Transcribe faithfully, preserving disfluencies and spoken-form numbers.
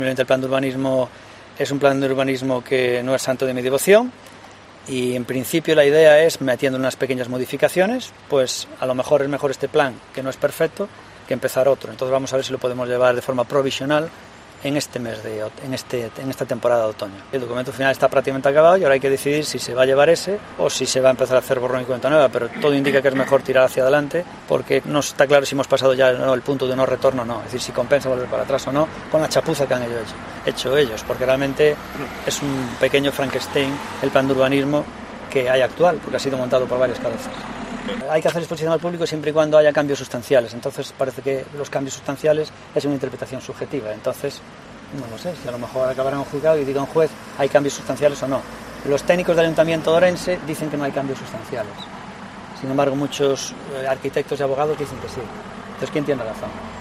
El plan de urbanismo es un plan de urbanismo que no es santo de mi devoción y en principio la idea es, metiendo unas pequeñas modificaciones, pues a lo mejor es mejor este plan, que no es perfecto, que empezar otro. Entonces vamos a ver si lo podemos llevar de forma provisional en este mes de en este en esta temporada de otoño. El documento final está prácticamente acabado y ahora hay que decidir si se va a llevar ese o si se va a empezar a hacer borrón y cuenta nueva, pero todo indica que es mejor tirar hacia adelante porque no está claro si hemos pasado ya no, el punto de no retorno o no, es decir, si compensa volver para atrás o no con la chapuza que han hecho, hecho ellos, porque realmente es un pequeño Frankenstein el plan de urbanismo que hay actual, porque ha sido montado por varias cabezas. Hay que hacer exposición al público siempre y cuando haya cambios sustanciales. Entonces parece que los cambios sustanciales es una interpretación subjetiva. Entonces, no lo sé, si a lo mejor acabarán en un juzgado y diga un juez hay cambios sustanciales o no. Los técnicos del Ayuntamiento de Orense dicen que no hay cambios sustanciales. Sin embargo, muchos arquitectos y abogados dicen que sí. Entonces, ¿quién tiene razón?